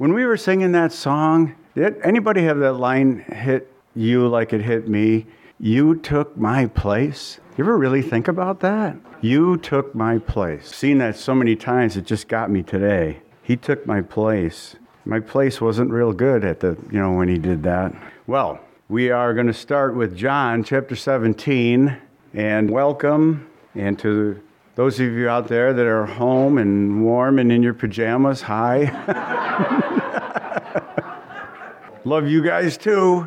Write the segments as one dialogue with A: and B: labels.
A: When we were singing that song, did anybody have that line hit you like it hit me? You took my place. You ever really think about that? You took my place. Seen that so many times, it just got me today. He took my place. My place wasn't real good at when he did that. Well, we are going to start with John chapter 17, and welcome, and to those of you out there that are home and warm and in your pajamas, hi. Love you guys too.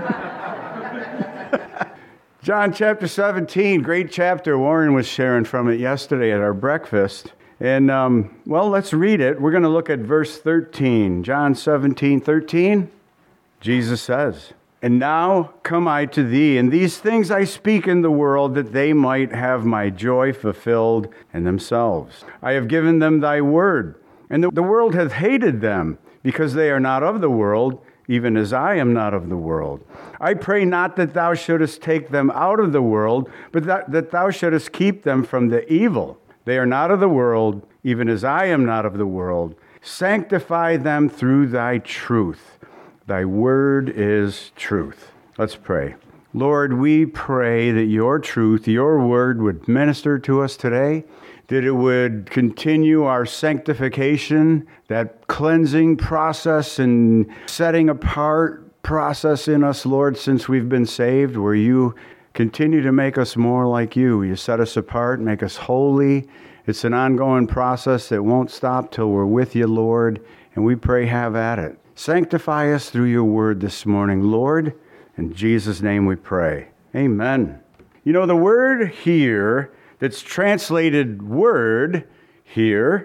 A: John chapter 17, great chapter. Warren was sharing from it yesterday at our breakfast. And, let's read it. We're going to look at verse 13. John 17:13. Jesus says, "And now come I to thee, and these things I speak in the world, that they might have my joy fulfilled in themselves. I have given them thy word, and the world hath hated them, because they are not of the world, even as I am not of the world. I pray not that thou shouldest take them out of the world, but that thou shouldest keep them from the evil. They are not of the world, even as I am not of the world. Sanctify them through thy truth. Thy word is truth." Let's pray. Lord, we pray that your truth, your word would minister to us today, that it would continue our sanctification, that cleansing process and setting apart process in us, Lord, since we've been saved, where you continue to make us more like you. You set us apart, make us holy. It's an ongoing process that won't stop till we're with you, Lord, and we pray have at it. Sanctify us through your word this morning, Lord. In Jesus' name we pray. Amen. You know, the word here that's translated word here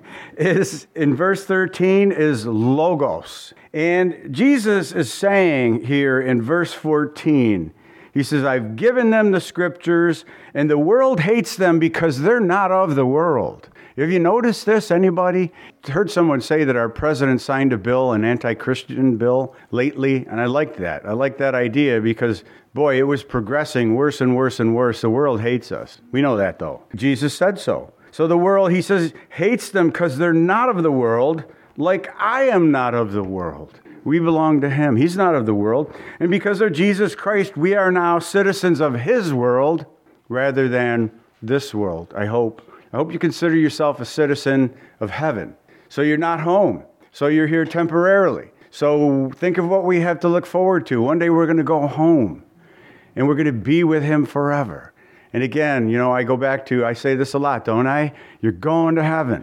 A: is, in verse 13, is logos. And Jesus is saying here in verse 14, he says, I've given them the scriptures, and the world hates them because they're not of the world. Have you noticed this? Anybody? Heard someone say that our president signed a bill, an anti-Christian bill, lately, and I liked that. I like that idea because, boy, it was progressing worse and worse and worse. The world hates us. We know that, though. Jesus said so. So the world, he says, hates them because they're not of the world, like I am not of the world. We belong to him. He's not of the world. And because of Jesus Christ, we are now citizens of his world rather than this world, I hope. I hope you consider yourself a citizen of heaven. So you're not home. So you're here temporarily. So think of what we have to look forward to. One day we're going to go home, and we're going to be with him forever. And again, I say this a lot, don't I? You're going to heaven.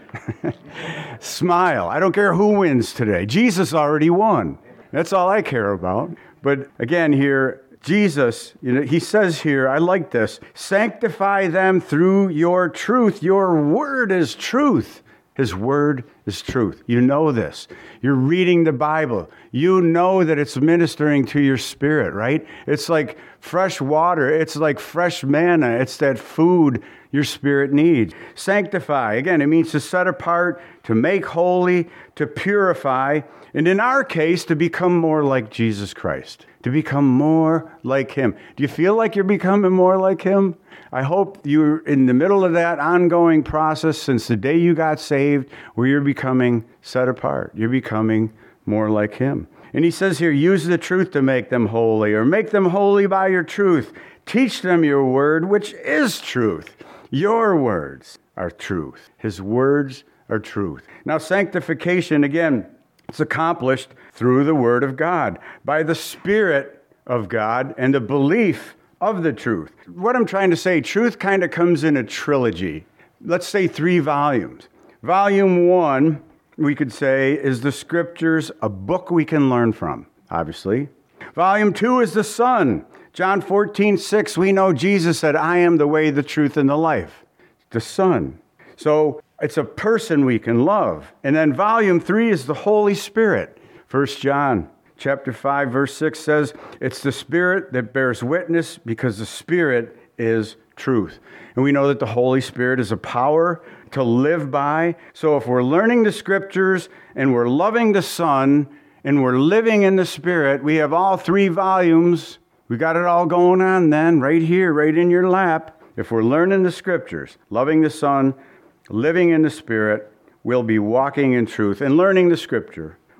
A: Smile. I don't care who wins today. Jesus already won. That's all I care about. But again here, Jesus, he says here, I like this, sanctify them through your truth. Your word is truth. His word is truth. You know this. You're reading the Bible. You know that it's ministering to your spirit, right? It's like fresh water. It's like fresh manna. It's that food your spirit needs. Sanctify, again, it means to set apart, to make holy, to purify, and in our case, to become more like Jesus Christ, to become more like him. Do you feel like you're becoming more like him? I hope you're in the middle of that ongoing process since the day you got saved, where you're becoming set apart. You're becoming more like him. And he says here, use the truth to make them holy, or make them holy by your truth. Teach them your word, which is truth. Your words are truth. His words are truth. Now, sanctification, again, it's accomplished through the word of God, by the Spirit of God and the belief of the truth. What I'm trying to say, truth kind of comes in a trilogy. Let's say 3 volumes. Volume 1, we could say, is the scriptures, a book we can learn from, obviously. Volume 2 is the Son. John 14:6, we know Jesus said, I am the way, the truth, and the life. The Son. So it's a person we can love. And then volume 3 is the Holy Spirit. 1 John chapter 5, verse 6 says, it's the Spirit that bears witness, because the Spirit is truth. And we know that the Holy Spirit is a power to live by. So if we're learning the scriptures and we're loving the Son and we're living in the Spirit, we have all 3 volumes. We got it all going on then, right here, right in your lap. If we're learning the scriptures, loving the Son, living in the Spirit, we'll be walking in truth and learning the scripture.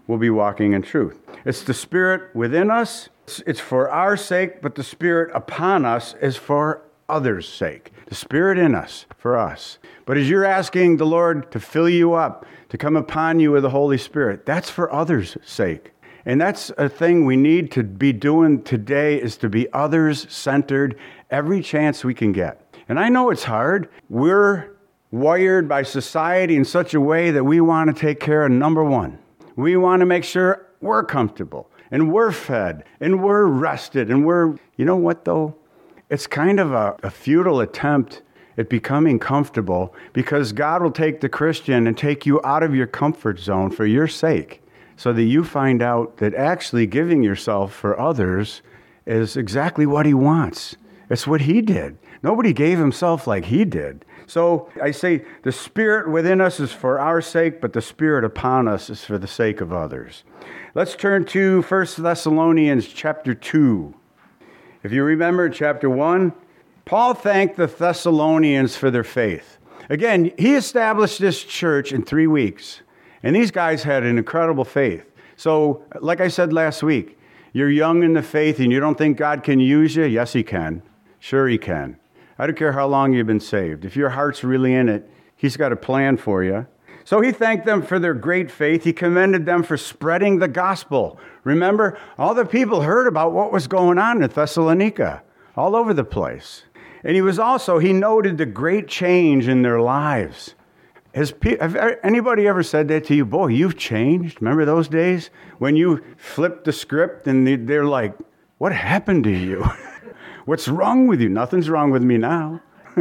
A: will be walking in truth. It's the Spirit within us. It's for our sake, but the Spirit upon us is for others' sake. The Spirit in us, for us. But as you're asking the Lord to fill you up, to come upon you with the Holy Spirit, that's for others' sake. And that's a thing we need to be doing today, is to be others-centered every chance we can get. And I know it's hard. We're wired by society in such a way that we want to take care of number one. We want to make sure we're comfortable and we're fed and we're rested and you know what though? It's kind of a futile attempt at becoming comfortable, because God will take the Christian and take you out of your comfort zone for your sake, so that you find out that actually giving yourself for others is exactly what he wants. It's what he did. Nobody gave himself like he did. So I say the Spirit within us is for our sake, but the Spirit upon us is for the sake of others. Let's turn to 1 Thessalonians chapter 2. If you remember chapter 1, Paul thanked the Thessalonians for their faith. Again, he established this church in 3 weeks, and these guys had an incredible faith. So, like I said last week, you're young in the faith and you don't think God can use you? Yes, he can. Sure, he can. I don't care how long you've been saved. If your heart's really in it, he's got a plan for you. So he thanked them for their great faith. He commended them for spreading the gospel. Remember, all the people heard about what was going on in Thessalonica, all over the place. And he noted the great change in their lives. Have anybody ever said that to you? Boy, you've changed. Remember those days when you flipped the script and they're like, what happened to you? What's wrong with you? Nothing's wrong with me now.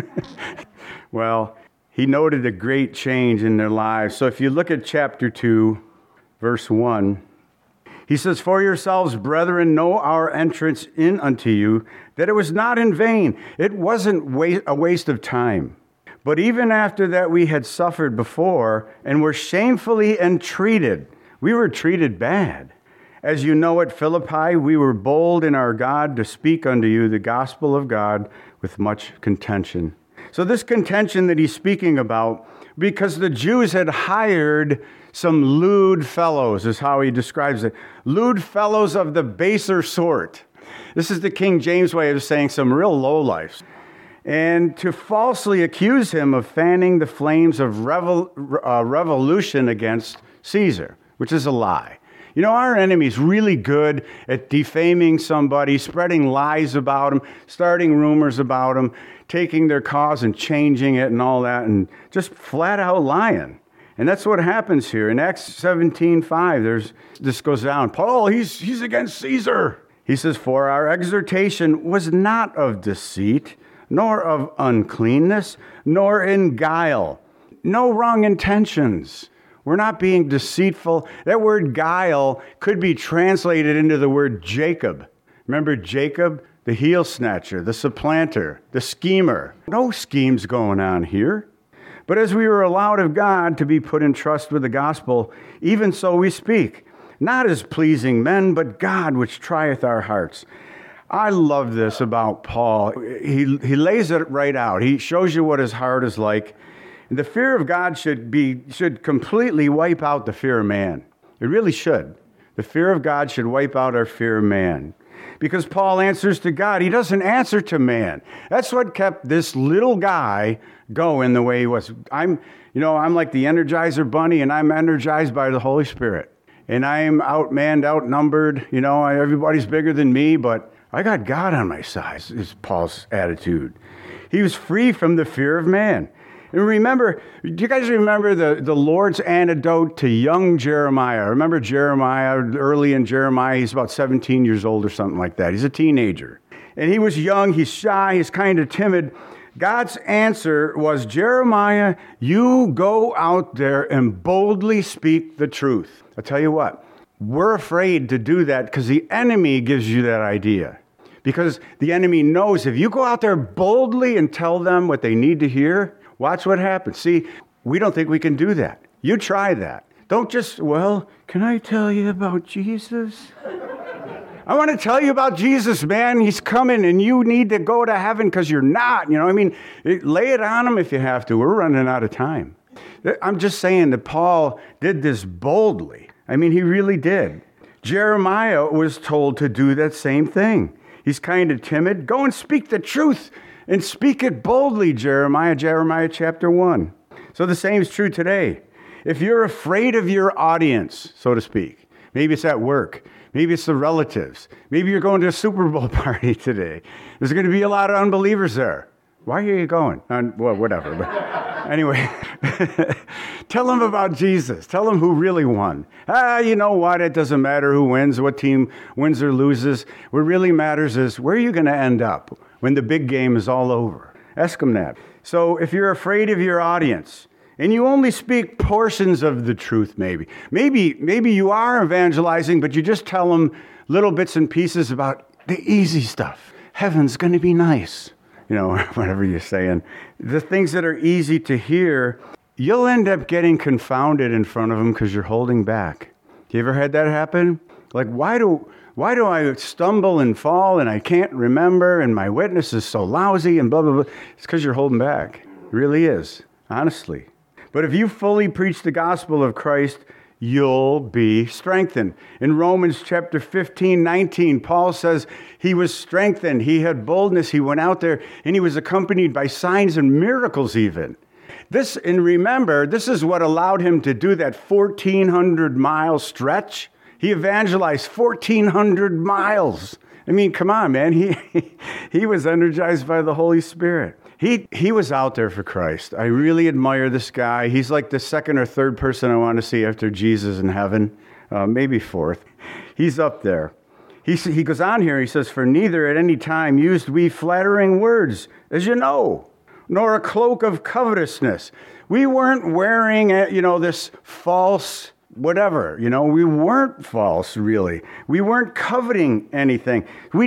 A: Well, he noted a great change in their lives. So if you look at chapter 2, verse 1, he says, "For yourselves, brethren, know our entrance in unto you, that it was not in vain. It wasn't a waste of time. But even after that we had suffered before and were shamefully entreated." We were treated bad. "As you know at Philippi, we were bold in our God to speak unto you the gospel of God with much contention." So this contention that he's speaking about, because the Jews had hired some lewd fellows, is how he describes it. Lewd fellows of the baser sort. This is the King James way of saying some real lowlifes. And to falsely accuse him of fanning the flames of revolution against Caesar, which is a lie. You know, our enemy's really good at defaming somebody, spreading lies about them, starting rumors about them, taking their cause and changing it and all that, and just flat out lying. And that's what happens here. In Acts 17:5, this goes down. Paul, he's against Caesar. He says, "For our exhortation was not of deceit, nor of uncleanness, nor in guile." No wrong intentions. We're not being deceitful. That word guile could be translated into the word Jacob. Remember Jacob, the heel snatcher, the supplanter, the schemer. No schemes going on here. But as we were allowed of God to be put in trust with the gospel, even so we speak, not as pleasing men, but God which trieth our hearts. I love this about Paul. He lays it right out. He shows you what his heart is like. The fear of God should completely wipe out the fear of man. It really should. The fear of God should wipe out our fear of man. Because Paul answers to God. He doesn't answer to man. That's what kept this little guy going the way he was. I'm like the Energizer Bunny, and I'm energized by the Holy Spirit. And I'm outmanned, outnumbered. Everybody's bigger than me, but I got God on my side, is Paul's attitude. He was free from the fear of man. And remember, do you guys remember the Lord's antidote to young Jeremiah? Remember Jeremiah, early in Jeremiah, he's about 17 years old or something like that. He's a teenager. And he was young, he's shy, he's kind of timid. God's answer was, "Jeremiah, you go out there and boldly speak the truth." I'll tell you what, we're afraid to do that because the enemy gives you that idea. Because the enemy knows if you go out there boldly and tell them what they need to hear, watch what happens. See, we don't think we can do that. You try that. Don't just, can I tell you about Jesus? I want to tell you about Jesus, man. He's coming and you need to go to heaven because you're not. Lay it on him if you have to. We're running out of time. I'm just saying that Paul did this boldly. I mean, he really did. Jeremiah was told to do that same thing. He's kind of timid. Go and speak the truth and speak it boldly, Jeremiah chapter 1. So the same is true today. If you're afraid of your audience, so to speak, maybe it's at work, maybe it's the relatives, maybe you're going to a Super Bowl party today. There's going to be a lot of unbelievers there. Why are you going? Well, whatever. But anyway, tell them about Jesus. Tell them who really won. You know what? It doesn't matter who wins, what team wins or loses. What really matters is where are you going to end up when the big game is all over? Ask them that. So if you're afraid of your audience and you only speak portions of the truth, maybe you are evangelizing, but you just tell them little bits and pieces about the easy stuff. Heaven's going to be nice. You know, whatever you're saying. The things that are easy to hear, you'll end up getting confounded in front of them because you're holding back. You ever had that happen? Like, why do I stumble and fall and I can't remember and my witness is so lousy and blah, blah, blah? It's because you're holding back. It really is, honestly. But if you fully preach the gospel of Christ, you'll be strengthened. In Romans chapter 15:19, Paul says he was strengthened. He had boldness. He went out there and he was accompanied by signs and miracles even. And remember, this is what allowed him to do that 1,400-mile stretch. He evangelized 1,400 miles. I mean, come on, man. He was energized by the Holy Spirit. He was out there for Christ. I really admire this guy. He's like the second or third person I want to see after Jesus in heaven, maybe fourth. He's up there. He goes on here, he says, "For neither at any time used we flattering words, as you know, nor a cloak of covetousness." We weren't wearing, this false whatever. We weren't false, really. We weren't coveting anything.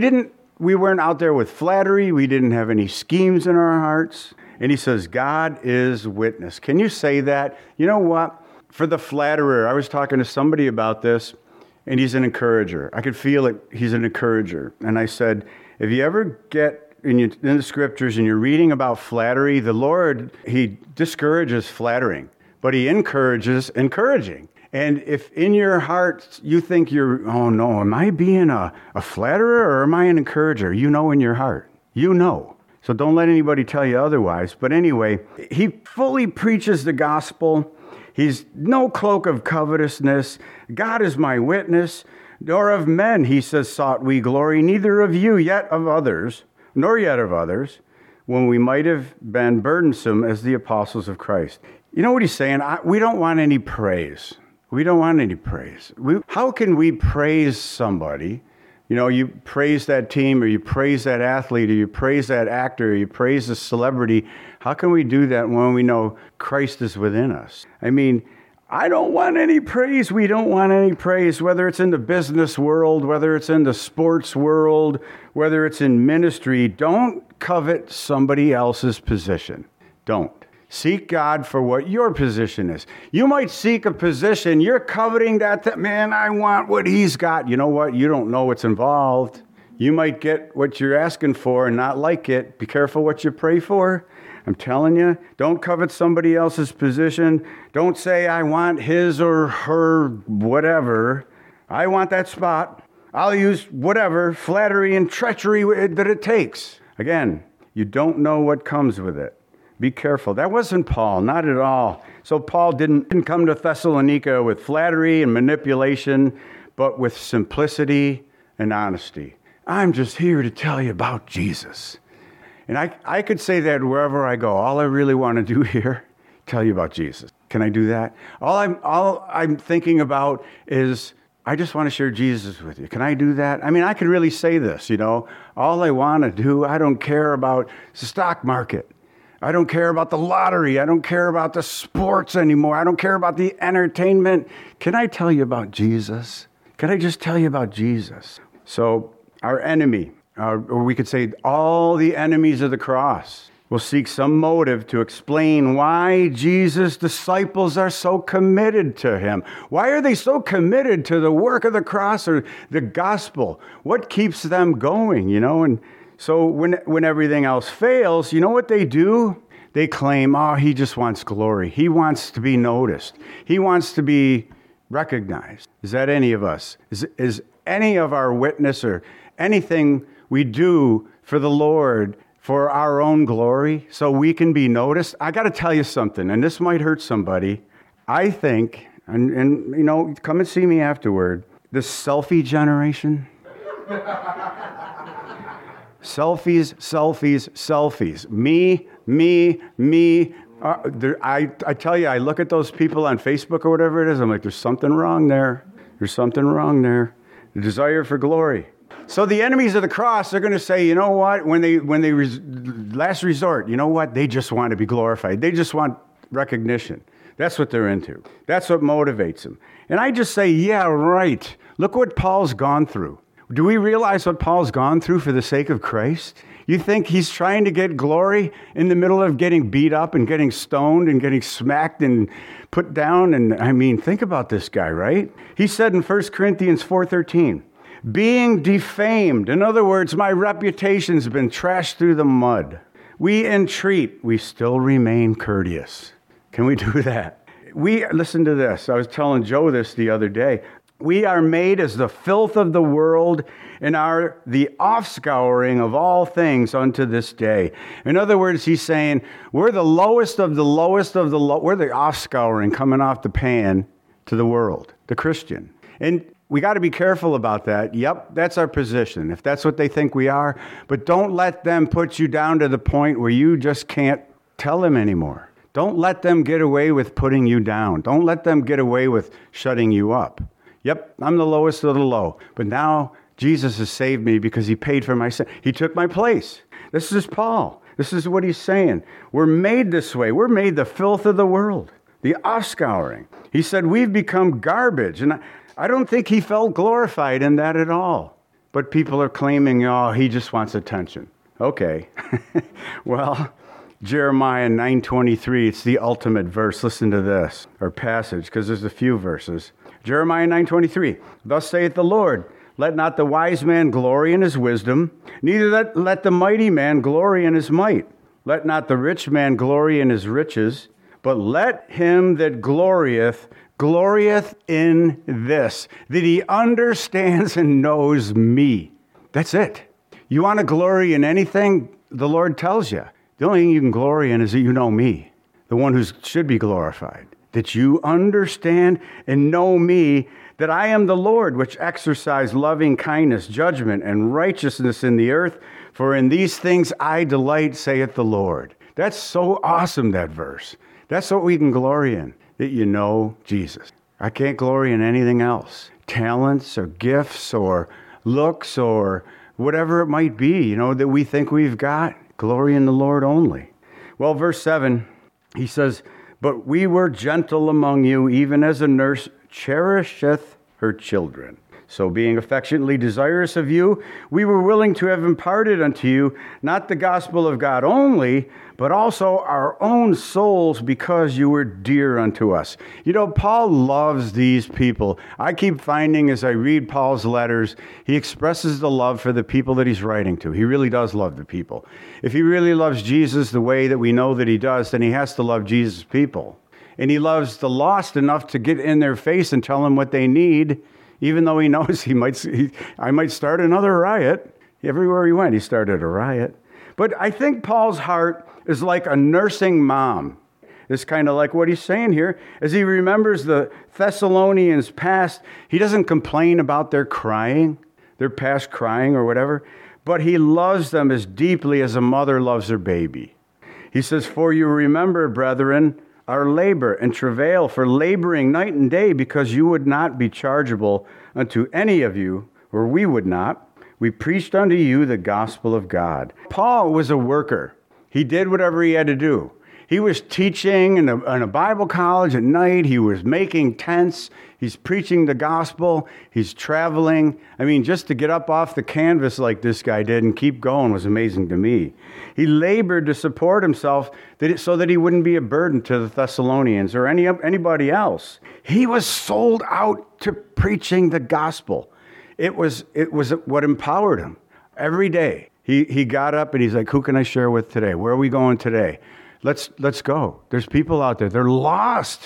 A: We weren't out there with flattery. We didn't have any schemes in our hearts. And he says, God is witness. Can you say that? You know what? For the flatterer, I was talking to somebody about this, and he's an encourager. I could feel it. He's an encourager. And I said, if you ever get in the scriptures and you're reading about flattery, the Lord, he discourages flattering, but he encourages encouraging. And if in your heart you think oh no, am I being a flatterer or am I an encourager? You know in your heart. You know. So don't let anybody tell you otherwise. But anyway, he fully preaches the gospel. He's no cloak of covetousness. God is my witness. Nor of men, he says, sought we glory, neither of you yet of others, nor yet of others, when we might have been burdensome as the apostles of Christ. You know what he's saying? We don't want any praise. We don't want any praise. How can we praise somebody? You praise that team, or you praise that athlete, or you praise that actor, or you praise the celebrity. How can we do that when we know Christ is within us? I mean, I don't want any praise. We don't want any praise, whether it's in the business world, whether it's in the sports world, whether it's in ministry. Don't covet somebody else's position. Don't. Seek God for what your position is. You might seek a position, you're coveting that, man, I want what he's got. You know what? You don't know what's involved. You might get what you're asking for and not like it. Be careful what you pray for. I'm telling you, don't covet somebody else's position. Don't say, I want his or her whatever. I want that spot. I'll use whatever flattery and treachery that it takes. Again, you don't know what comes with it. Be careful. That wasn't Paul, not at all. So Paul didn't come to Thessalonica with flattery and manipulation, but with simplicity and honesty. I'm just here to tell you about Jesus. And I could say that wherever I go. All I really want to do here, tell you about Jesus. Can I do that? All I'm thinking about is, I just want to share Jesus with you. Can I do that? I mean, I could really say this, All I want to do, I don't care about the stock market. I don't care about the lottery. I don't care about the sports anymore. I don't care about the entertainment. Can I tell you about Jesus? Can I just tell you about Jesus? So our enemy, or we could say all the enemies of the cross, will seek some motive to explain why Jesus' disciples are so committed to him. Why are they so committed to the work of the cross or the gospel? What keeps them going, And so when everything else fails, you know what they do? They claim, he just wants glory. He wants to be noticed. He wants to be recognize? Is that any of us? Is any of our witness or anything we do for the Lord for our own glory so we can be noticed? I got to tell you something, and this might hurt somebody. I think, and you know, come and see me afterward, this selfie generation. Selfies, selfies, selfies. Me. I tell you, I look at those people on Facebook or whatever it is, I'm like, there's something wrong there. There's something wrong there. The desire for glory. So the enemies of the cross are going to say, you know what, when they last resort, you know what, they just want to be glorified. They just want recognition. That's what they're into. That's what motivates them. And I just say, yeah, right. Look what Paul's gone through. Do we realize what Paul's gone through for the sake of Christ? You think he's trying to get glory in the middle of getting beat up and getting stoned and getting smacked and put down? And I mean, think about this guy, right? He said in 1 Corinthians 4:13, being defamed. In other words, my reputation's been trashed through the mud. We entreat, we still remain courteous. Can we do that? Listen to this. I was telling Joe this the other day. We are made as the filth of the world and are the offscouring of all things unto this day. In other words, he's saying, we're the lowest of the lowest of the low. We're the offscouring coming off the pan to the world, the Christian. And we got to be careful about that. Yep, that's our position, if that's what they think we are. But don't let them put you down to the point where you just can't tell them anymore. Don't let them get away with putting you down. Don't let them get away with shutting you up. Yep, I'm the lowest of the low. But now Jesus has saved me because he paid for my sin. He took my place. This is Paul. This is what he's saying. We're made this way. We're made the filth of the world, the offscouring. He said we've become garbage. And I don't think he felt glorified in that at all. But people are claiming, oh, he just wants attention. Okay. Well, Jeremiah 9:23, it's the ultimate verse. Listen to this, or passage, because there's a few verses. Jeremiah 9:23, thus saith the Lord, let not the wise man glory in his wisdom, neither let the mighty man glory in his might. Let not the rich man glory in his riches, but let him that glorieth in this, that he understands and knows me. That's it. You want to glory in anything, the Lord tells you. The only thing you can glory in is that you know me, the one who should be glorified. That you understand and know me, that I am the Lord, which exercise loving kindness, judgment, and righteousness in the earth. For in these things I delight, saith the Lord. That's so awesome, that verse. That's what we can glory in, that you know Jesus. I can't glory in anything else. Talents or gifts or looks or whatever it might be, you know, that we think we've got. Glory in the Lord only. Well, verse 7, he says, but we were gentle among you, even as a nurse cherisheth her children. So being affectionately desirous of you, we were willing to have imparted unto you not the gospel of God only, but also our own souls, because you were dear unto us. You know, Paul loves these people. I keep finding as I read Paul's letters, he expresses the love for the people that he's writing to. He really does love the people. If he really loves Jesus the way that we know that he does, then he has to love Jesus' people. And he loves the lost enough to get in their face and tell them what they need, even though he knows I might start another riot. Everywhere he went, he started a riot. But I think Paul's heart is like a nursing mom. It's kind of like what he's saying here. As he remembers the Thessalonians' past, he doesn't complain about their past crying or whatever, but he loves them as deeply as a mother loves her baby. He says, for you remember, brethren, our labor and travail for laboring night and day, because you would not be chargeable unto any of you, or we would not. We preached unto you the gospel of God. Paul was a worker. He did whatever he had to do. He was teaching in a Bible college at night. He was making tents. He's preaching the gospel. He's traveling. I mean, just to get up off the canvas like this guy did and keep going was amazing to me. He labored to support himself so that he wouldn't be a burden to the Thessalonians or anybody else. He was sold out to preaching the gospel. It was what empowered him. Every day, he got up and he's like, who can I share with today? Where are we going today? Let's go. There's people out there. They're lost.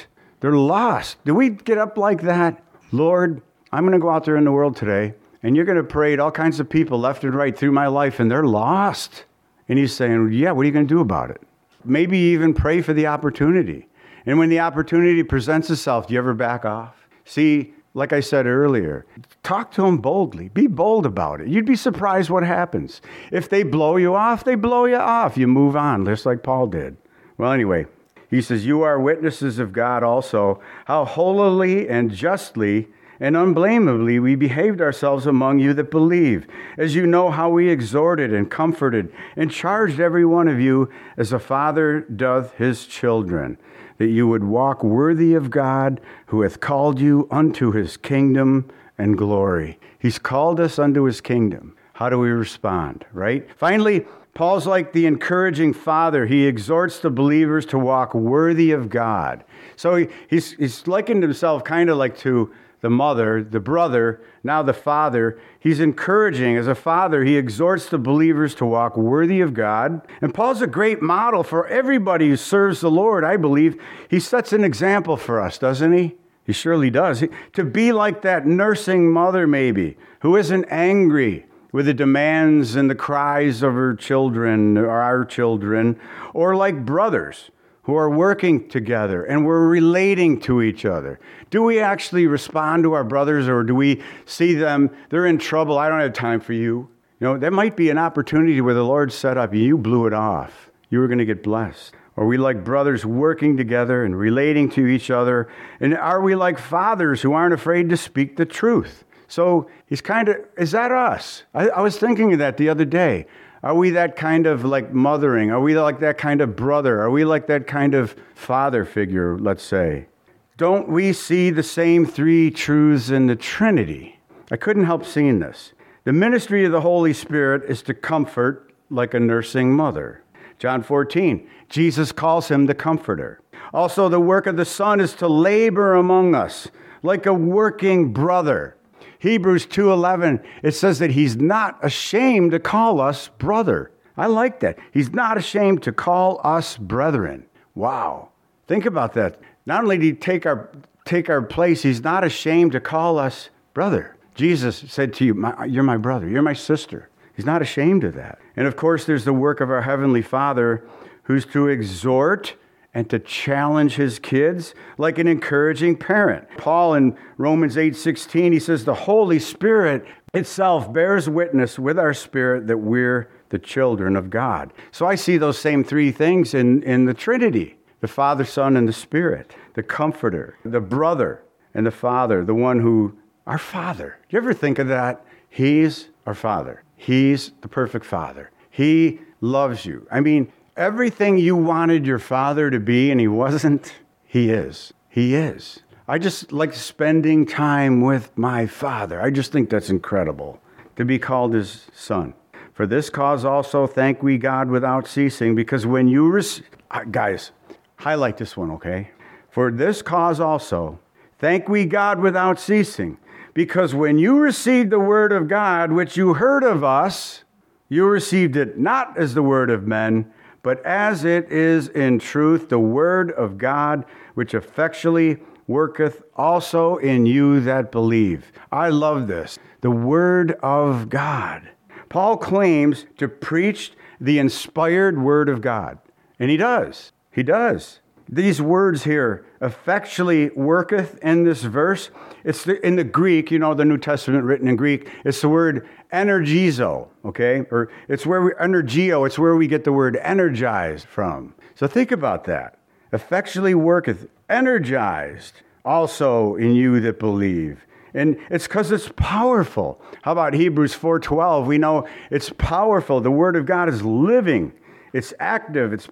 A: They're lost. Do we get up like that? Lord, I'm going to go out there in the world today, and you're going to parade all kinds of people left and right through my life, and they're lost. And he's saying, yeah, what are you going to do about it? Maybe even pray for the opportunity. And when the opportunity presents itself, do you ever back off? See, like I said earlier, talk to them boldly. Be bold about it. You'd be surprised what happens. If they blow you off, they blow you off. You move on, just like Paul did. Well, anyway, he says, you are witnesses of God also, how holily and justly and unblameably we behaved ourselves among you that believe, as you know how we exhorted and comforted and charged every one of you as a father doth his children, that you would walk worthy of God, who hath called you unto his kingdom and glory. He's called us unto his kingdom. How do we respond, right? Finally, Paul's like the encouraging father. He exhorts the believers to walk worthy of God. So he's likened himself kind of like to the mother, the brother, now the father. He's encouraging. As a father, he exhorts the believers to walk worthy of God. And Paul's a great model for everybody who serves the Lord, I believe. He sets an example for us, doesn't he? He surely does. To be like that nursing mother, maybe, who isn't angry with the demands and the cries of her children, or our children, or like brothers who are working together and we're relating to each other. Do we actually respond to our brothers, or do we see them, they're in trouble, I don't have time for you? You know, that might be an opportunity where the Lord set up and you blew it off. You were going to get blessed. Are we like brothers working together and relating to each other? And are we like fathers who aren't afraid to speak the truth? So he's kind of, is that us? I was thinking of that the other day. Are we that kind of like mothering? Are we like that kind of brother? Are we like that kind of father figure, let's say? Don't we see the same three truths in the Trinity? I couldn't help seeing this. The ministry of the Holy Spirit is to comfort like a nursing mother. John 14, Jesus calls him the Comforter. Also, the work of the Son is to labor among us like a working brother. Hebrews 2:11, it says that he's not ashamed to call us brother. I like that. He's not ashamed to call us brethren. Wow. Think about that. Not only did he take our place, he's not ashamed to call us brother. Jesus said to you, you're my brother, you're my sister. He's not ashamed of that. And of course, there's the work of our Heavenly Father, who's to exhort and to challenge his kids like an encouraging parent. Paul in Romans 8:16, he says, the Holy Spirit itself bears witness with our spirit that we're the children of God. So I see those same three things in the Trinity: the Father, Son, and the Spirit, the Comforter, the brother, and the Father, the one who, our Father. Do you ever think of that? He's our Father. He's the perfect Father. He loves you. I mean, everything you wanted your father to be and he wasn't, he is. He is. I just like spending time with my Father. I just think that's incredible, to be called his son. For this cause also thank we God without ceasing, because when you guys, highlight this one, okay? For this cause also thank we God without ceasing, because when you received the word of God, which you heard of us, you received it not as the word of men, but as it is in truth the word of God, which effectually worketh also in you that believe. I love this. The word of God. Paul claims to preach the inspired word of God. And he does. He does. These words here, effectually worketh, in this verse, it's in the Greek, you know, the New Testament written in Greek, it's the word energizo, okay? Or it's energio, it's where we get the word energized from. So think about that. Effectually worketh, energized also in you that believe. And it's because it's powerful. How about Hebrews 4:12? We know it's powerful. The word of God is living. It's active. It's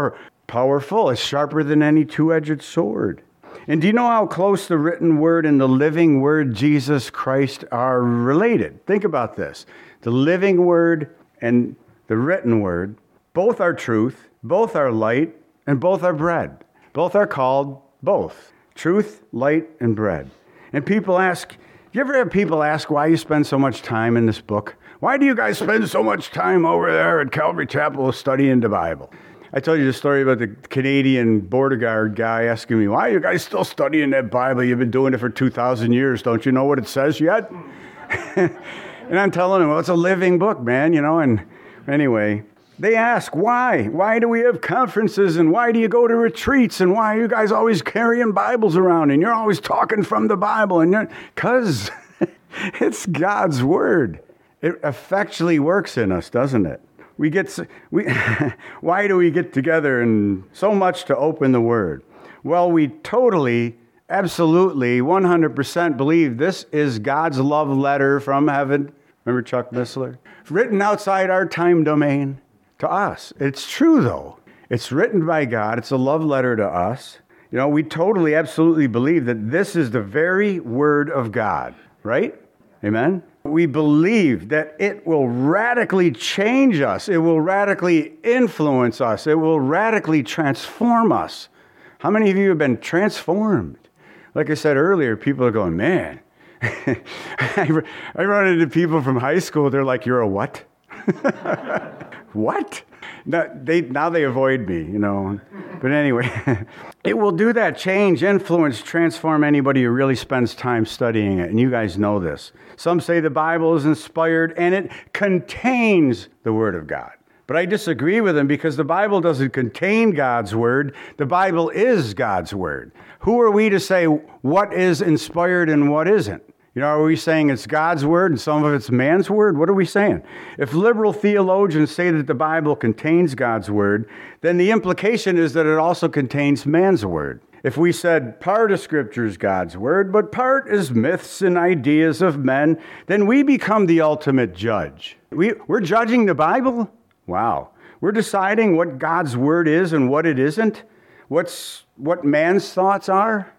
A: powerful. It's sharper than any two-edged sword. And do you know how close the written word and the living word, Jesus Christ, are related? Think about this. The living word and the written word, both are truth, both are light, and both are bread. Both are called both. Truth, light, and bread. And people ask, do you ever have people ask why you spend so much time in this book? Why do you guys spend so much time over there at Calvary Chapel studying the Bible? I told you the story about the Canadian border guard guy asking me, why are you guys still studying that Bible? You've been doing it for 2,000 years. Don't you know what it says yet? And I'm telling him, well, it's a living book, man, and anyway, they ask, why? Why do we have conferences, and why do you go to retreats, and why are you guys always carrying Bibles around, and you're always talking from the Bible? And because it's God's Word. It effectually works in us, doesn't it? Why do we get together and so much to open the Word? Well, we totally, absolutely, 100% believe this is God's love letter from heaven. Remember Chuck Missler? Written outside our time domain to us. It's true, though. It's written by God. It's a love letter to us. We totally, absolutely believe that this is the very Word of God, right? Amen? We believe that it will radically change us. It will radically influence us. It will radically transform us. How many of you have been transformed? Like I said earlier, people are going, man. I run into people from high school. They're like, you're a what? What? Now they avoid me, But anyway, it will do that. Change, influence, transform anybody who really spends time studying it. And you guys know this. Some say the Bible is inspired and it contains the Word of God. But I disagree with them because the Bible doesn't contain God's Word. The Bible is God's Word. Who are we to say what is inspired and what isn't? Are we saying it's God's Word and some of it's man's Word? What are we saying? If liberal theologians say that the Bible contains God's Word, then the implication is that it also contains man's Word. If we said part of Scripture is God's Word, but part is myths and ideas of men, then we become the ultimate judge. We're judging the Bible? Wow. We're deciding what God's Word is and what it isn't? What man's thoughts are?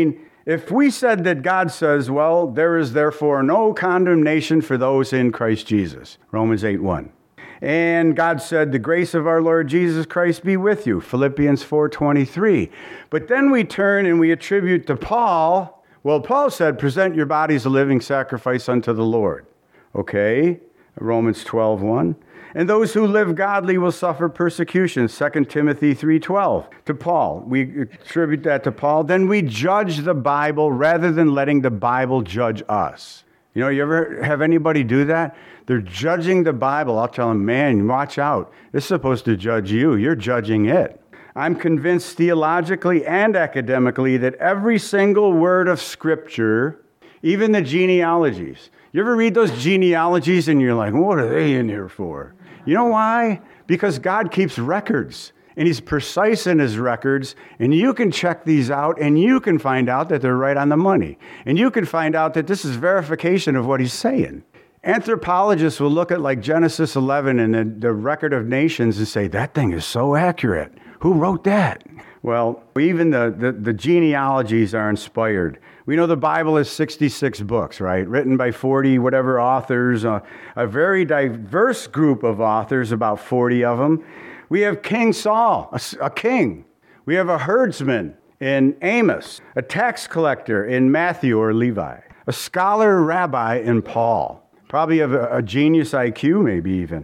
A: If we said that God says, well, there is therefore no condemnation for those in Christ Jesus, Romans 8:1. And God said, the grace of our Lord Jesus Christ be with you, Philippians 4:23. But then we turn and we attribute to Paul, well, Paul said, present your bodies a living sacrifice unto the Lord. Okay, Romans 12:1. And those who live godly will suffer persecution, 2 Timothy 3:12, to Paul. We attribute that to Paul. Then we judge the Bible rather than letting the Bible judge us. You ever have anybody do that? They're judging the Bible. I'll tell them, man, watch out. It's supposed to judge you. You're judging it. I'm convinced theologically and academically that every single word of Scripture, even the genealogies, you ever read those genealogies and you're like, what are they in here for? You know why? Because God keeps records, and He's precise in His records, and you can check these out, and you can find out that they're right on the money. And you can find out that this is verification of what He's saying. Anthropologists will look at like Genesis 11 and the record of nations and say, that thing is so accurate. Who wrote that? Well, even the genealogies are inspired. We know the Bible is 66 books, right? Written by 40 whatever authors, a very diverse group of authors, about 40 of them. We have King Saul, a king. We have a herdsman in Amos, a tax collector in Matthew or Levi, a scholar rabbi in Paul, probably a genius IQ maybe even,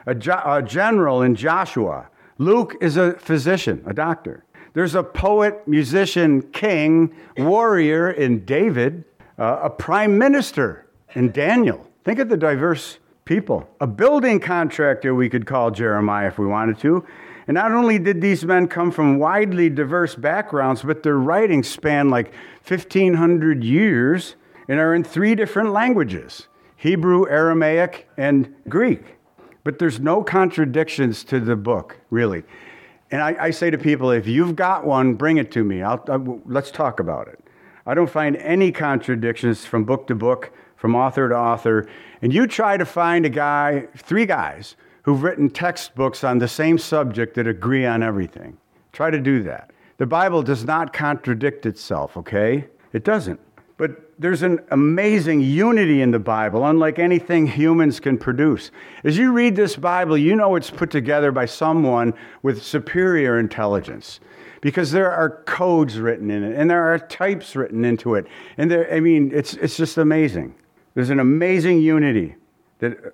A: a general in Joshua. Luke is a physician, a doctor. There's a poet, musician, king, warrior in David, a prime minister in Daniel. Think of the diverse people. A building contractor we could call Jeremiah if we wanted to. And not only did these men come from widely diverse backgrounds, but their writings span like 1,500 years and are in 3 different languages, Hebrew, Aramaic, and Greek. But there's no contradictions to the book, really. And I say to people, if you've got one, bring it to me. Let's talk about it. I don't find any contradictions from book to book, from author to author. And you try to find 3 guys who've written textbooks on the same subject that agree on everything. Try to do that. The Bible does not contradict itself, okay? It doesn't. But there's an amazing unity in the Bible, unlike anything humans can produce. As you read this Bible, you know it's put together by someone with superior intelligence, because there are codes written in it, and there are types written into it. And it's just amazing. There's an amazing unity. that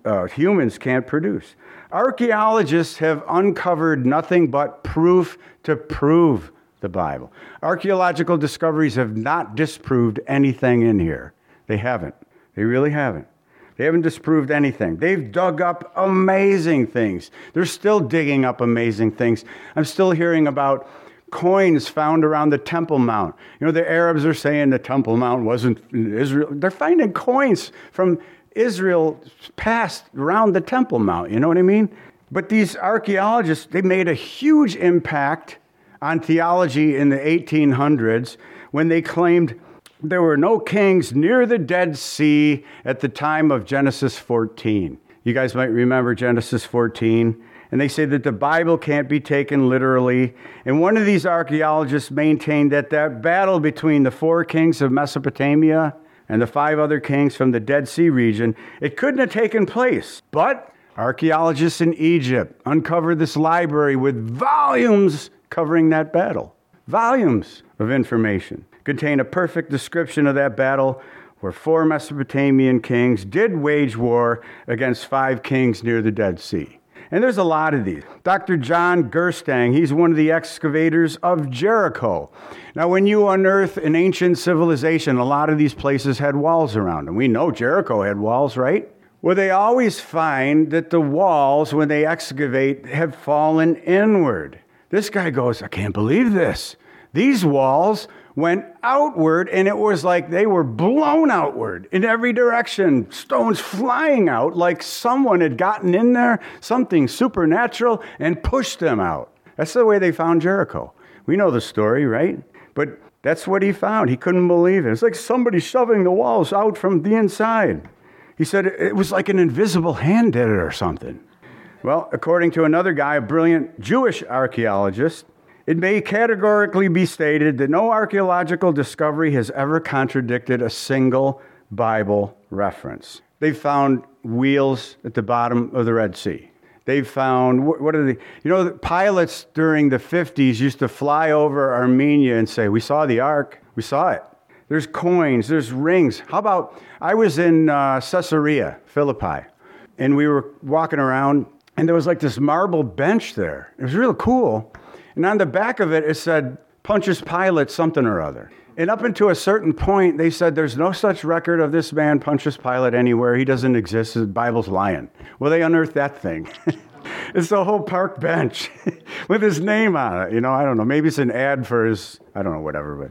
A: humans can't produce. Archaeologists have uncovered nothing but proof to prove the Bible. Archaeological discoveries have not disproved anything in here. They haven't. They really haven't. They haven't disproved anything. They've dug up amazing things. They're still digging up amazing things. I'm still hearing about coins found around the Temple Mount. You know, the Arabs are saying the Temple Mount wasn't in Israel. They're finding coins from Israel past around the Temple Mount. You know what I mean? But these archaeologists, they made a huge impact on theology in the 1800s when they claimed there were no kings near the Dead Sea at the time of Genesis 14. You guys might remember Genesis 14. And they say that the Bible can't be taken literally. And one of these archaeologists maintained that that battle between the 4 kings of Mesopotamia and the 5 other kings from the Dead Sea region, it couldn't have taken place. But archaeologists in Egypt uncovered this library with volumes covering that battle. Volumes of information contain a perfect description of that battle where 4 Mesopotamian kings did wage war against 5 kings near the Dead Sea. And there's a lot of these. Dr. John Gerstang, he's one of the excavators of Jericho. Now, when you unearth an ancient civilization, a lot of these places had walls around them. We know Jericho had walls, right? Well, they always find that the walls, when they excavate, have fallen inward. This guy goes, I can't believe this. These walls went outward, and it was like they were blown outward in every direction, stones flying out like someone had gotten in there, something supernatural, and pushed them out. That's the way they found Jericho. We know the story, right? But that's what he found. He couldn't believe it. It's like somebody shoving the walls out from the inside. He said it was like an invisible hand did it or something. Well, according to another guy, a brilliant Jewish archaeologist, it may categorically be stated that no archaeological discovery has ever contradicted a single Bible reference. They found wheels at the bottom of the Red Sea. They found, what are they? You know, the pilots during the 50s used to fly over Armenia and say, we saw the ark, we saw it. There's coins, there's rings. How about, I was in Caesarea Philippi, and we were walking around, and there was like this marble bench there. It was real cool. And on the back of it, it said, Pontius Pilate something or other. And up until a certain point, they said, there's no such record of this man, Pontius Pilate, anywhere. He doesn't exist. The Bible's lying. Well, they unearthed that thing. It's the whole park bench with his name on it. You know, I don't know. Maybe it's an ad for his, I don't know, whatever.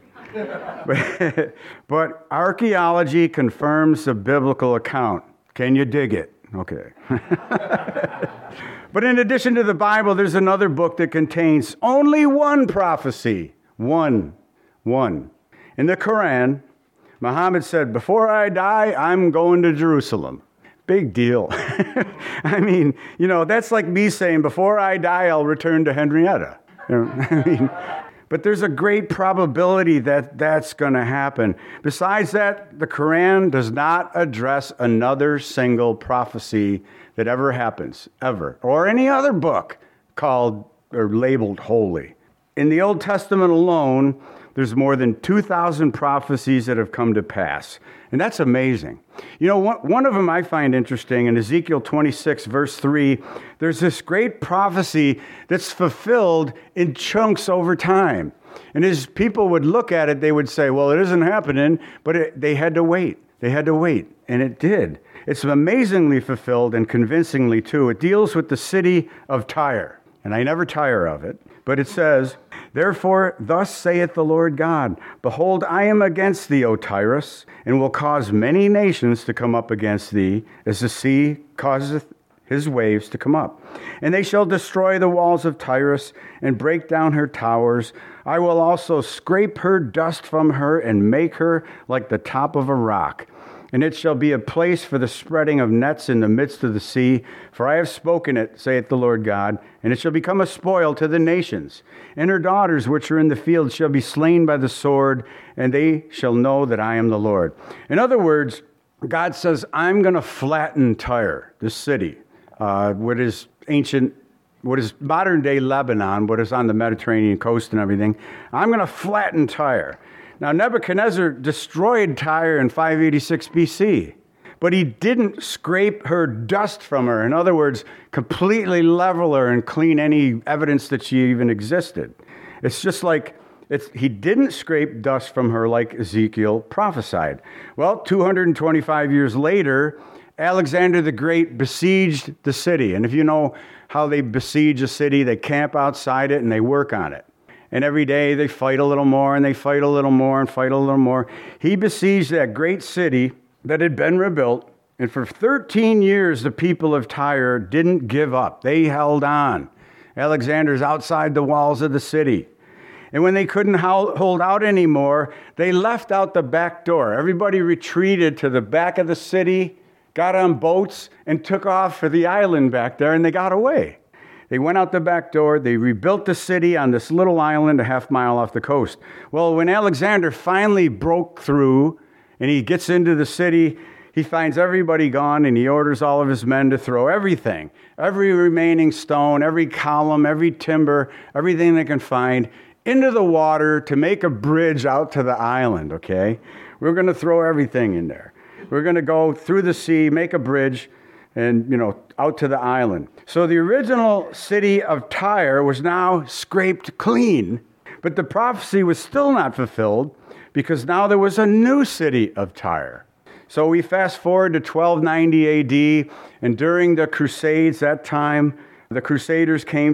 A: But archaeology confirms the biblical account. Can you dig it? Okay. But in addition to the Bible, there's another book that contains only one prophecy. One. In the Quran, Muhammad said, before I die, I'm going to Jerusalem. Big deal. I mean, you know, that's like me saying, before I die, I'll return to Henrietta. You know, I mean, but there's a great probability that that's going to happen. Besides that, the Quran does not address another single prophecy that ever happens, ever, or any other book called or labeled holy. In the Old Testament alone, there's more than 2,000 prophecies that have come to pass. And that's amazing. You know, one of them I find interesting in Ezekiel 26, verse 3, there's this great prophecy that's fulfilled in chunks over time. And as people would look at it, they would say, well, it isn't happening, but they had to wait. They had to wait, and it did. It's amazingly fulfilled and convincingly, too. It deals with the city of Tyre, and I never tire of it. But it says, therefore, thus saith the Lord God, behold, I am against thee, O Tyrus, and will cause many nations to come up against thee, as the sea causeth his waves to come up. And they shall destroy the walls of Tyrus, and break down her towers. I will also scrape her dust from her, and make her like the top of a rock. And it shall be a place for the spreading of nets in the midst of the sea. For I have spoken it, saith the Lord God, and it shall become a spoil to the nations. And her daughters which are in the field shall be slain by the sword, and they shall know that I am the Lord. In other words, God says, I'm going to flatten Tyre, this city, what is modern day Lebanon, what is on the Mediterranean coast and everything. I'm going to flatten Tyre. Now, Nebuchadnezzar destroyed Tyre in 586 BC, but he didn't scrape her dust from her. In other words, completely level her and clean any evidence that she even existed. It's just like he didn't scrape dust from her like Ezekiel prophesied. Well, 225 years later, Alexander the Great besieged the city. And if you know how they besiege a city, they camp outside it and they work on it. And every day they fight a little more and they fight a little more and fight a little more. He besieged that great city that had been rebuilt. And for 13 years, the people of Tyre didn't give up. They held on. Alexander's outside the walls of the city. And when they couldn't hold out anymore, they left out the back door. Everybody retreated to the back of the city, got on boats, and took off for the island back there, and they got away. They went out the back door. They rebuilt the city on this little island a half mile off the coast. Well, when Alexander finally broke through and he gets into the city, he finds everybody gone, and he orders all of his men to throw everything, every remaining stone, every column, every timber, everything they can find, into the water to make a bridge out to the island, okay? We're going to throw everything in there. We're going to go through the sea, make a bridge, and, out to the island. So the original city of Tyre was now scraped clean, but the prophecy was still not fulfilled because now there was a new city of Tyre. So we fast forward to 1290 AD, and during the Crusades that time, the Crusaders came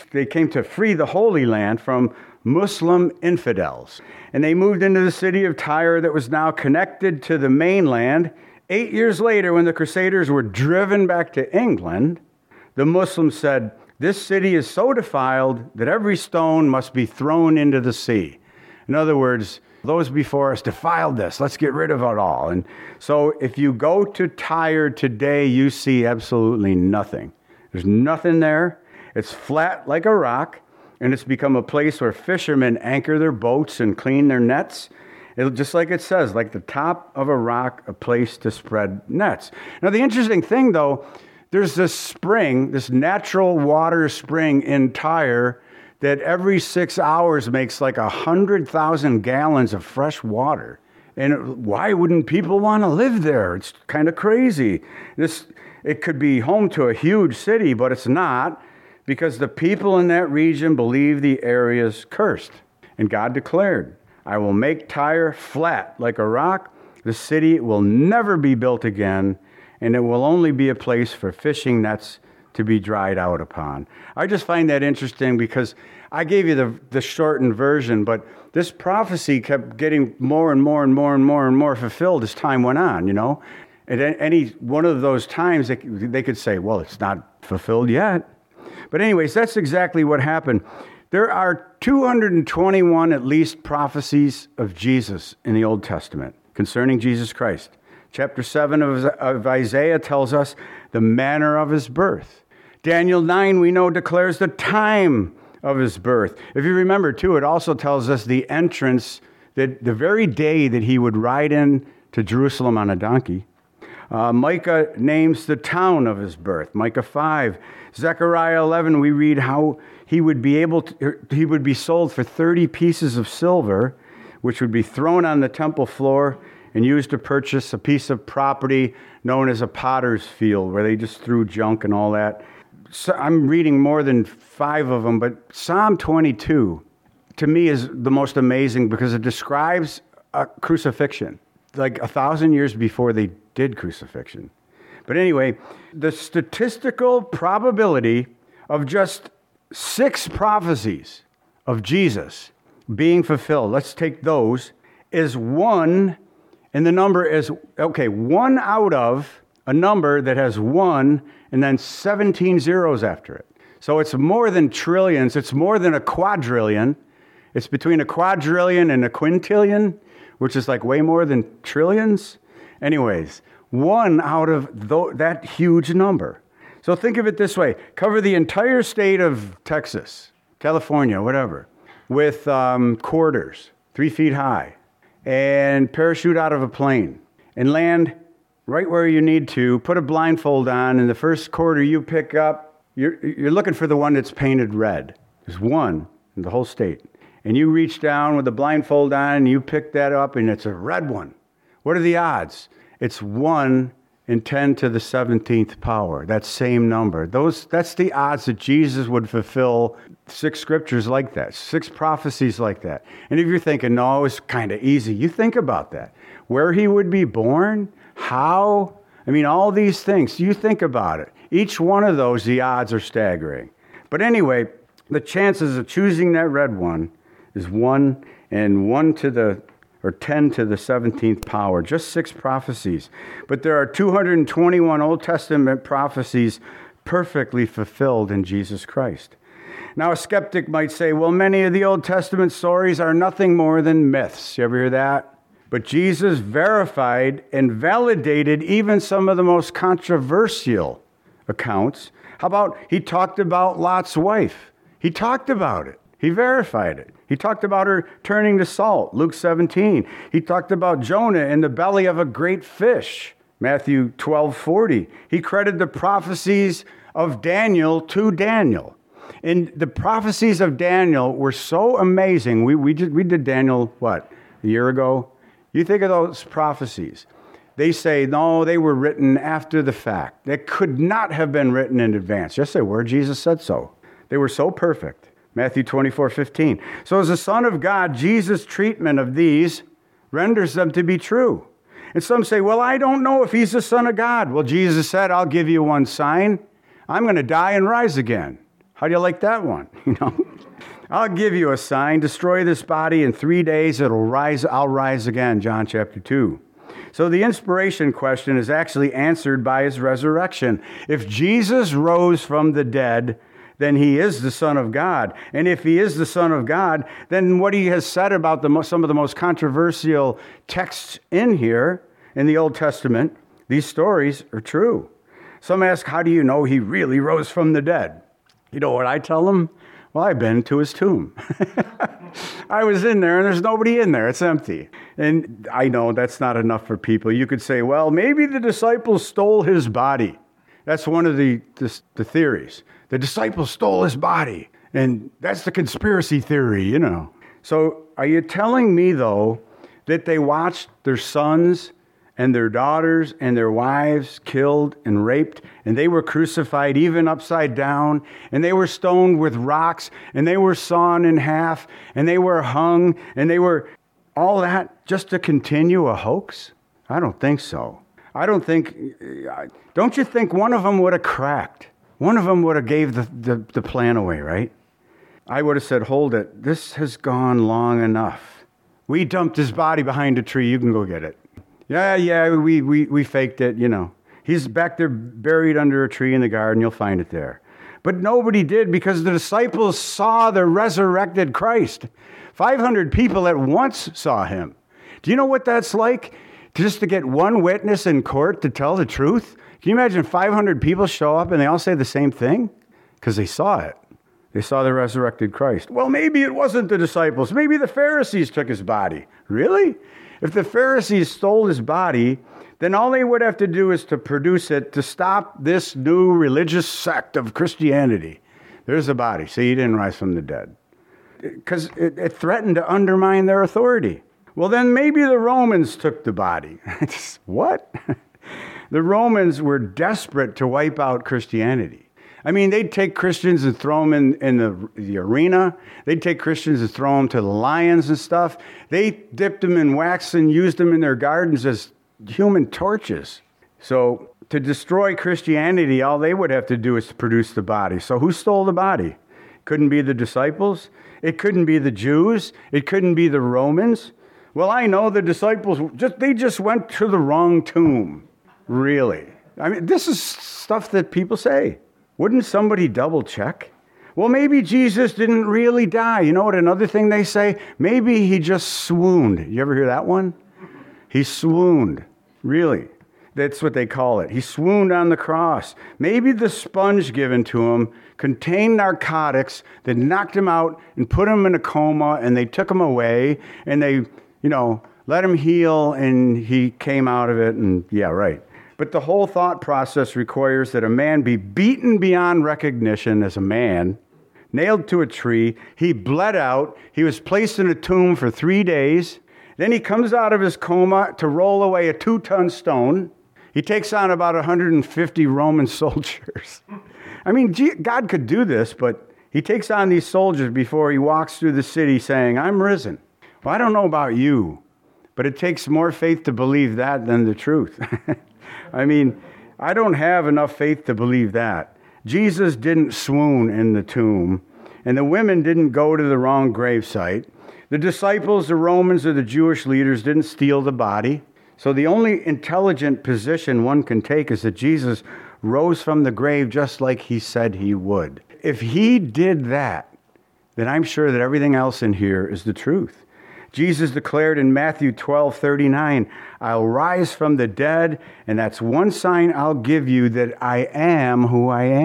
A: to free the Holy Land from Muslim infidels. And they moved into the city of Tyre that was now connected to the mainland. 8 years later, when the Crusaders were driven back to England, the Muslims said, "This city is so defiled that every stone must be thrown into the sea." In other words, those before us defiled this. Let's get rid of it all. And so if you go to Tyre today, you see absolutely nothing. There's nothing there. It's flat like a rock. And it's become a place where fishermen anchor their boats and clean their nets. Just like it says, like the top of a rock, a place to spread nets. Now, the interesting thing, though, there's this spring, this natural water spring in Tyre that every 6 hours makes like 100,000 gallons of fresh water. And why wouldn't people want to live there? It's kind of crazy. It could be home to a huge city, but it's not, because the people in that region believe the area is cursed. And God declared, "I will make Tyre flat like a rock. The city will never be built again, and it will only be a place for fishing nets to be dried out upon." I just find that interesting because I gave you the shortened version, but this prophecy kept getting more and more and more and more and more fulfilled as time went on, At any one of those times, they could say, well, it's not fulfilled yet. But anyways, that's exactly what happened. There are 221 at least prophecies of Jesus in the Old Testament concerning Jesus Christ. Chapter 7 of Isaiah tells us the manner of his birth. Daniel 9, we know, declares the time of his birth. If you remember, too, it also tells us the entrance, that the very day that he would ride in to Jerusalem on a donkey. Micah names the town of his birth. Micah 5. Zechariah 11, we read how he would be sold for 30 pieces of silver, which would be thrown on the temple floor and used to purchase a piece of property known as a potter's field, where they just threw junk and all that. So I'm reading more than 5 of them, but Psalm 22, to me, is the most amazing because it describes a crucifixion, like 1,000 years before they did crucifixion. But anyway, the statistical probability of just 6 prophecies of Jesus being fulfilled, let's take those, is 1, and the number is, 1 out of a number that has 1 and then 17 zeros after it. So it's more than trillions, it's more than a quadrillion. It's between a quadrillion and a quintillion, which is like way more than trillions. Anyways, 1 out of that huge number. So think of it this way. Cover the entire state of Texas, California, whatever, with quarters 3 feet high, and parachute out of a plane and land right where you need to, put a blindfold on, and the first quarter you pick up, you're looking for the one that's painted red. There's 1 in the whole state. And you reach down with the blindfold on, and you pick that up, and it's a red one. What are the odds? It's 1 and 10 to the 17th power. That same number. That's the odds that Jesus would fulfill 6 scriptures like that, 6 prophecies like that. And if you're thinking, no, it's kind of easy, you think about that. Where he would be born, how, I mean, all these things, you think about it. Each one of those, the odds are staggering. But anyway, the chances of choosing that red one is 1 and 10 to the 17th power, just 6 prophecies. But there are 221 Old Testament prophecies perfectly fulfilled in Jesus Christ. Now, a skeptic might say, well, many of the Old Testament stories are nothing more than myths. You ever hear that? But Jesus verified and validated even some of the most controversial accounts. How about he talked about Lot's wife? He talked about it. He verified it. He talked about her turning to salt, Luke 17. He talked about Jonah in the belly of a great fish, Matthew 12:40. He credited the prophecies of Daniel to Daniel. And the prophecies of Daniel were so amazing. We did Daniel, a year ago? You think of those prophecies. They say, no, they were written after the fact. They could not have been written in advance. Yes, they were. Jesus said so. They were so perfect. Matthew 24:15. So as the Son of God, Jesus' treatment of these renders them to be true. And some say, well, I don't know if he's the Son of God. Well, Jesus said, I'll give you one sign. I'm going to die and rise again. How do you like that one? I'll give you a sign. Destroy this body in 3 days. I'll rise again. John chapter 2. So the inspiration question is actually answered by his resurrection. If Jesus rose from the dead, then he is the Son of God. And if he is the Son of God, then what he has said about some of the most controversial texts in here, in the Old Testament, these stories are true. Some ask, how do you know he really rose from the dead? You know what I tell them? Well, I've been to his tomb. I was in there, and there's nobody in there. It's empty. And I know that's not enough for people. You could say, well, maybe the disciples stole his body. That's one of the theories. The disciples stole his body. And that's the conspiracy theory, So are you telling me, though, that they watched their sons and their daughters and their wives killed and raped, and they were crucified even upside down, and they were stoned with rocks, and they were sawn in half, and they were hung, and they were all that just to continue a hoax? I don't think so. Don't you think one of them would have cracked? One of them would have gave the plan away, right? I would have said, hold it, this has gone long enough. We dumped his body behind a tree, you can go get it. Yeah, we faked it, He's back there buried under a tree in the garden, you'll find it there. But nobody did because the disciples saw the resurrected Christ. 500 people at once saw him. Do you know what that's like? Just to get one witness in court to tell the truth? Can you imagine 500 people show up and they all say the same thing? Because they saw it. They saw the resurrected Christ. Well, maybe it wasn't the disciples. Maybe the Pharisees took his body. Really? If the Pharisees stole his body, then all they would have to do is to produce it to stop this new religious sect of Christianity. There's the body. See, he didn't rise from the dead. Because it threatened to undermine their authority. Well, then maybe the Romans took the body. What? The Romans were desperate to wipe out Christianity. I mean, they'd take Christians and throw them in the arena. They'd take Christians and throw them to the lions and stuff. They dipped them in wax and used them in their gardens as human torches. So to destroy Christianity, all they would have to do is to produce the body. So who stole the body? Couldn't be the disciples. It couldn't be the Jews. It couldn't be the Romans. Well, I know the disciples, they just went to the wrong tomb. Really? I mean, this is stuff that people say. Wouldn't somebody double check? Well, maybe Jesus didn't really die. You know what another thing they say? Maybe he just swooned. You ever hear that one? He swooned. Really? That's what they call it. He swooned on the cross. Maybe the sponge given to him contained narcotics that knocked him out and put him in a coma, and they took him away, and they, let him heal, and he came out of it, and yeah, right. But the whole thought process requires that a man be beaten beyond recognition as a man, nailed to a tree. He bled out. He was placed in a tomb for 3 days. Then he comes out of his coma to roll away a 2-ton stone. He takes on about 150 Roman soldiers. I mean, God could do this, but he takes on these soldiers before he walks through the city saying, I'm risen. Well, I don't know about you, but it takes more faith to believe that than the truth. I mean, I don't have enough faith to believe that. Jesus didn't swoon in the tomb, and the women didn't go to the wrong gravesite. The disciples, the Romans, or the Jewish leaders didn't steal the body. So the only intelligent position one can take is that Jesus rose from the grave just like he said he would. If he did that, then I'm sure that everything else in here is the truth. Jesus declared in Matthew 12:39, I'll rise from the dead, and that's one sign I'll give you that I am, who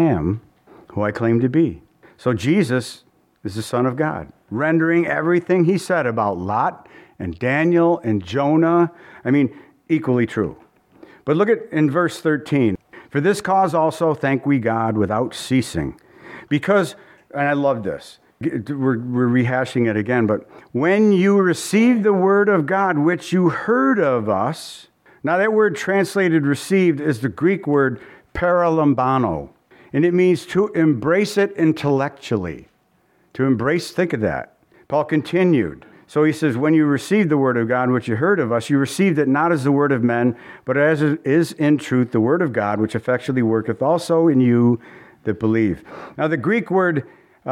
A: I claim to be. So Jesus is the Son of God, rendering everything he said about Lot and Daniel and Jonah, equally true. But look at in verse 13. For this cause also thank we God without ceasing. Because, and I love this, we're rehashing it again, but when you received the word of God, which you heard of us, now that word translated received is the Greek word paralambano, and it means to embrace it intellectually. To embrace, think of that. Paul continued. So he says, when you received the word of God, which you heard of us, you received it not as the word of men, but as it is in truth the word of God, which effectually worketh also in you that believe. Now the Greek word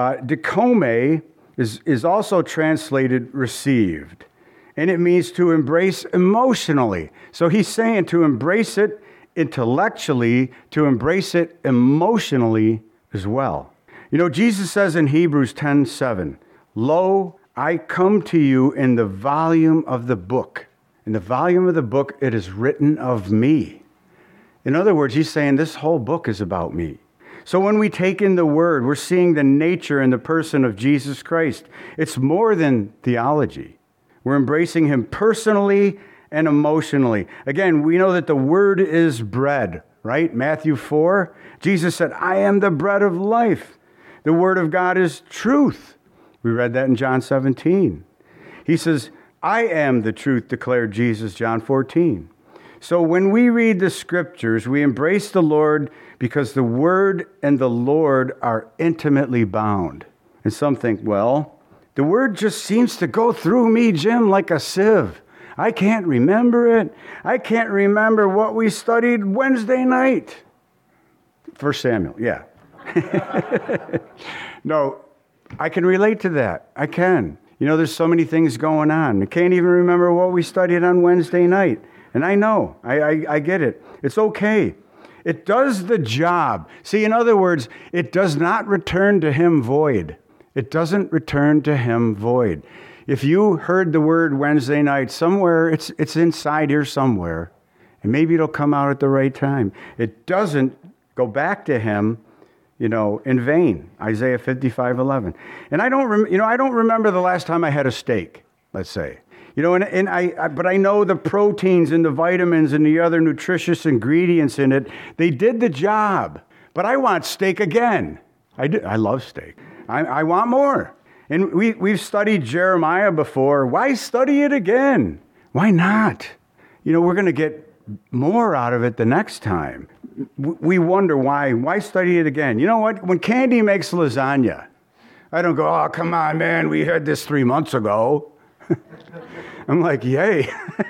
A: dikome is also translated received, and it means to embrace emotionally. So he's saying to embrace it intellectually, to embrace it emotionally as well. You know, Jesus says in Hebrews 10:7, Lo, I come to you in the volume of the book. In the volume of the book, it is written of me. In other words, he's saying this whole book is about me. So when we take in the word, we're seeing the nature and the person of Jesus Christ. It's more than theology. We're embracing him personally and emotionally. Again, we know that the word is bread, right? Matthew 4, Jesus said, I am the bread of life. The word of God is truth. We read that in John 17. He says, I am the truth, declared Jesus, John 14. So when we read the scriptures, we embrace the Lord because the word and the Lord are intimately bound. And some think, well, the word just seems to go through me, Jim, like a sieve. I can't remember it. I can't remember what we studied Wednesday night. 1 Samuel, yeah. No, I can relate to that. I can. You know, there's so many things going on. I can't even remember what we studied on Wednesday night. And I know. I get it. It's okay. It does the job. See, in other words, it does not return to him void. It doesn't return to him void. If you heard the word Wednesday night somewhere, it's inside here somewhere. And maybe it'll come out at the right time. It doesn't go back to him, in vain. Isaiah 55:11. And I don't remember the last time I had a steak, let's say. But I know the proteins and the vitamins and the other nutritious ingredients in it, they did the job. But I want steak again. I love steak. I want more. And we've studied Jeremiah before. Why study it again? Why not? We're going to get more out of it the next time. We wonder why. Why study it again? You know what? When Candy makes lasagna, I don't go, oh, come on, man, we had this 3 months ago. I'm like, yay.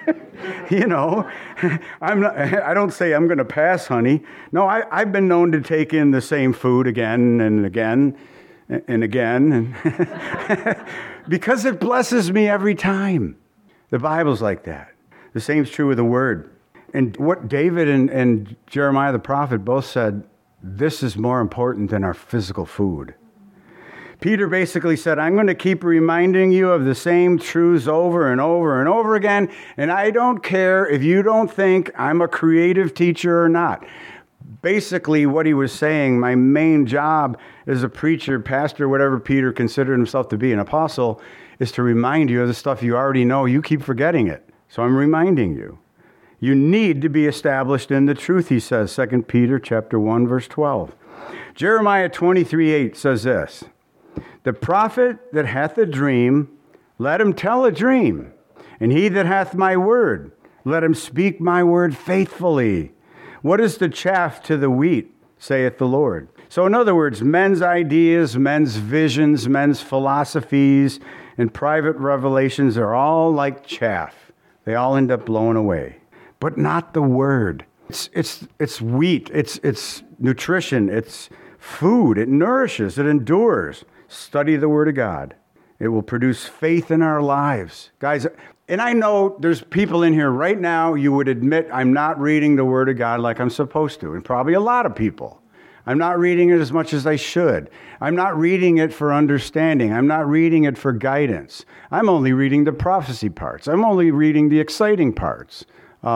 A: I don't say I'm going to pass, honey. No, I've been known to take in the same food again and again and again. Because it blesses me every time. The Bible's like that. The same's true with the Word. And what David and Jeremiah the prophet both said, this is more important than our physical food. Peter basically said, I'm going to keep reminding you of the same truths over and over and over again, and I don't care if you don't think I'm a creative teacher or not. Basically, what he was saying, my main job as a preacher, pastor, whatever Peter considered himself to be, an apostle, is to remind you of the stuff you already know. You keep forgetting it. So I'm reminding you. You need to be established in the truth, he says, 2 Peter chapter 1, verse 12. Jeremiah 23:8 says this, the prophet that hath a dream, let him tell a dream. And he that hath my word, let him speak my word faithfully. What is the chaff to the wheat, saith the Lord? So in other words, men's ideas, men's visions, men's philosophies, and private revelations are all like chaff. They all end up blowing away. But not the word. It's wheat. It's nutrition. It's food. It nourishes. It endures. Study the word of God. It will produce faith in our lives. Guys, and I know there's people in here right now, you would admit I'm not reading the word of God like I'm supposed to, and probably a lot of people. I'm not reading it as much as I should. I'm not reading it for understanding. I'm not reading it for guidance. I'm only reading the prophecy parts. I'm only reading the exciting parts.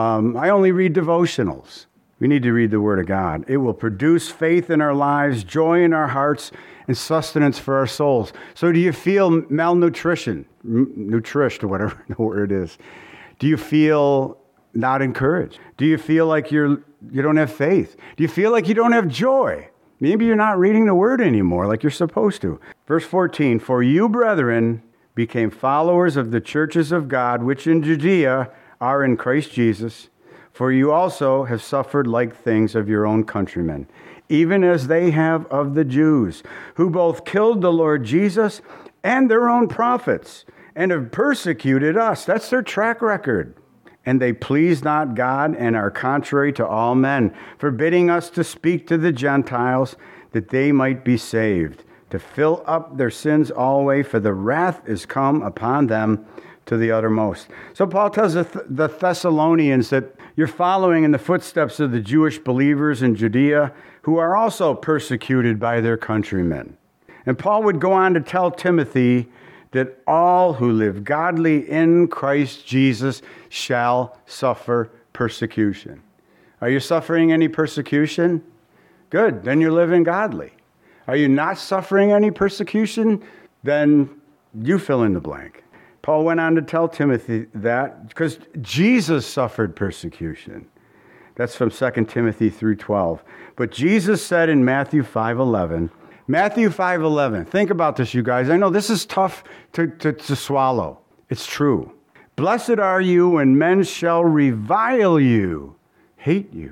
A: I only read devotionals. We need to read the Word of God. It will produce faith in our lives, joy in our hearts, and sustenance for our souls. So do you feel malnutrition, nutrished, whatever the word is? Do you feel not encouraged? Do you feel like you don't have faith? Do you feel like you don't have joy? Maybe you're not reading the Word anymore like you're supposed to. Verse 14, for you, brethren, became followers of the churches of God, which in Judea are in Christ Jesus. For you also have suffered like things of your own countrymen, even as they have of the Jews, who both killed the Lord Jesus and their own prophets, and have persecuted us. That's their track record. And they please not God and are contrary to all men, forbidding us to speak to the Gentiles that they might be saved, to fill up their sins always, for the wrath is come upon them to the uttermost. So Paul tells the Thessalonians that you're following in the footsteps of the Jewish believers in Judea who are also persecuted by their countrymen. And Paul would go on to tell Timothy that all who live godly in Christ Jesus shall suffer persecution. Are you suffering any persecution? Good, then you're living godly. Are you not suffering any persecution? Then you fill in the blank. Paul went on to tell Timothy that because Jesus suffered persecution. That's from 2 Timothy 3:12. But Jesus said in Matthew 5:11, Matthew 5:11. Think about this, you guys. I know this is tough to swallow. It's true. Blessed are you when men shall revile you, hate you,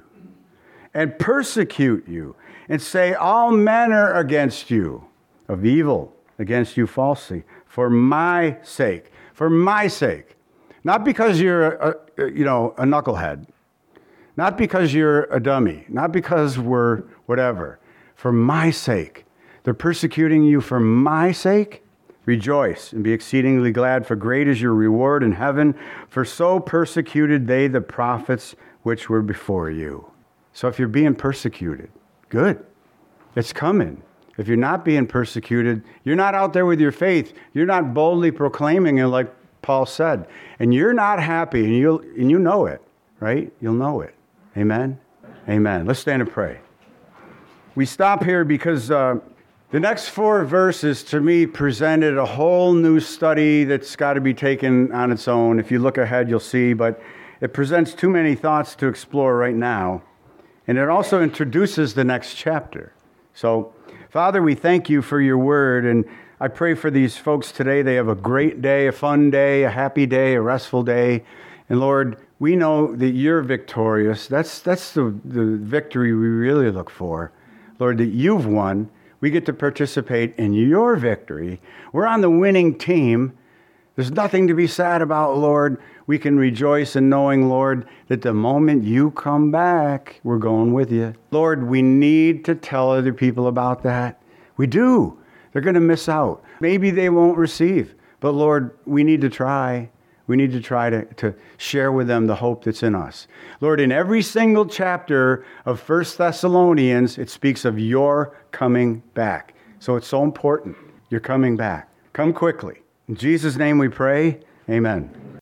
A: and persecute you, and say all manner against you of evil against you falsely, for my sake. For my sake. Not because you're a knucklehead. Not because you're a dummy. Not because we're whatever. For my sake. They're persecuting you for my sake. Rejoice and be exceedingly glad, for great is your reward in heaven. For so persecuted they the prophets which were before you. So if you're being persecuted, good. It's coming. If you're not being persecuted, you're not out there with your faith. You're not boldly proclaiming it like Paul said. And you're not happy, and you know it, right? You'll know it. Amen? Amen. Let's stand and pray. We stop here because the next 4 verses, to me, presented a whole new study that's got to be taken on its own. If you look ahead, you'll see. But it presents too many thoughts to explore right now. And it also introduces the next chapter. So, Father, we thank you for your word, and I pray for these folks today. They have a great day, a fun day, a happy day, a restful day. And Lord, we know that you're victorious. That's the victory we really look for. Lord, that you've won. We get to participate in your victory. We're on the winning team. There's nothing to be sad about, Lord. We can rejoice in knowing, Lord, that the moment you come back, we're going with you. Lord, we need to tell other people about that. We do. They're going to miss out. Maybe they won't receive. But Lord, we need to try. We need to try to share with them the hope that's in us. Lord, in every single chapter of 1 Thessalonians, it speaks of your coming back. So it's so important. You're coming back. Come quickly. In Jesus' name we pray. Amen.